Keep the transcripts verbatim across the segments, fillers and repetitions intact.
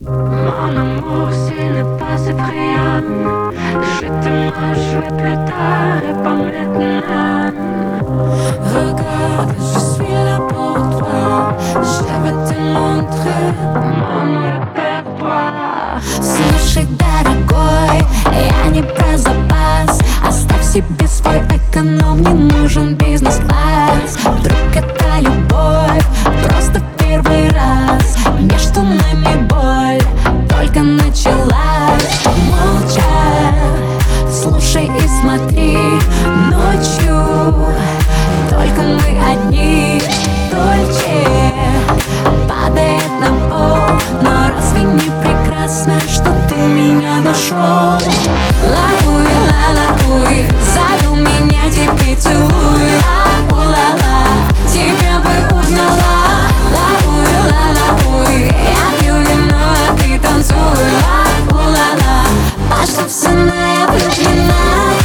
Mon amour, s'il n'est pas effrayant, je t'aimerai jouer plus tard et pas maintenant. Regarde, je suis là pour toi, je vais te montrer mon répertoire. Слушай, дорогой, я не про запас. Оставь себе свой эконом, не нужен бизнес-класс. Вдруг это любовь, просто первый раз. Между нами боль только началась. Молча, слушай и смотри. Ночью только мы одни. Дольче падает на пол, но разве не прекрасно, что ты меня нашел? Лауи, ла-лауи, зову меня, теперь целуй. Ла-у-ла-ла, тебя бы узнала. Лауи, ла-лауи, я пью вино, а ты танцуй. Ла-у-ла-ла, пошла в сон, а я влюблена.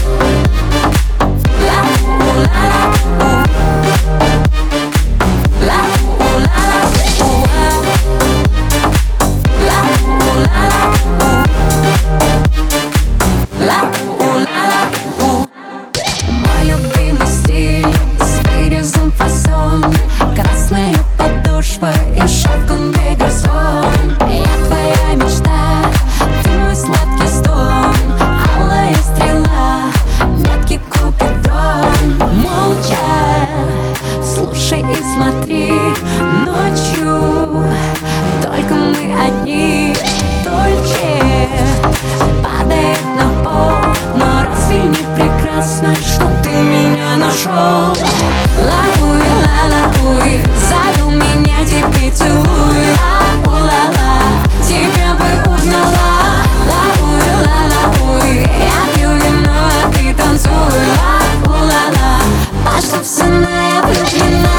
Мой любимый стиль с вырезом фасон, красная подошва и шелковый газон. Я твоя мечта, ты мой сладкий стон, алая стрела, меткий купидон. Молча, слушай и смотри. Ночью только мы одни. Дольче падает на пол, но разве не прекрасно, что ты меня нашел? Лауи, ла-лауи, зову меня, теперь целуй. Ла-у-ла-ла, тебя бы узнала. Лауи, ла-лауи, я пью вино, а ты танцуй. Ла-у-ла-ла, пошла в сон, а я влюблена.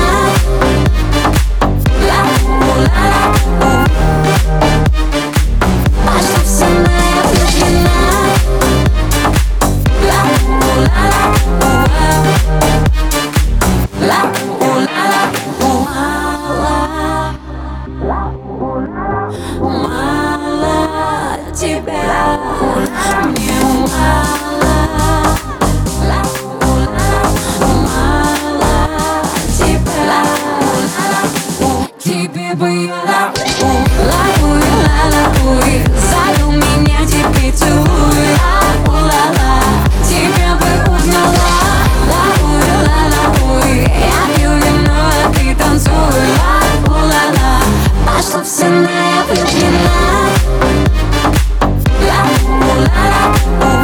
Мало тебя, мне мало. Мало тебя, тебе бы я. Лауи, ла-лауи, зову меня, теперь целуй. Ла-у-ла-ла, тебя бы узнала. Лауи, ла-лауи, я пью вино, а ты танцуй. Ла-у-ла-ла, пошла в сон, а я влюблена. Ла-у-ла-ла,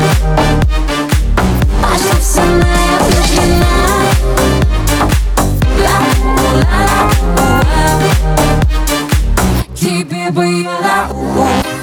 пошла в сон, а я влюблена. Ла-у-ла-ла, тебе бы я.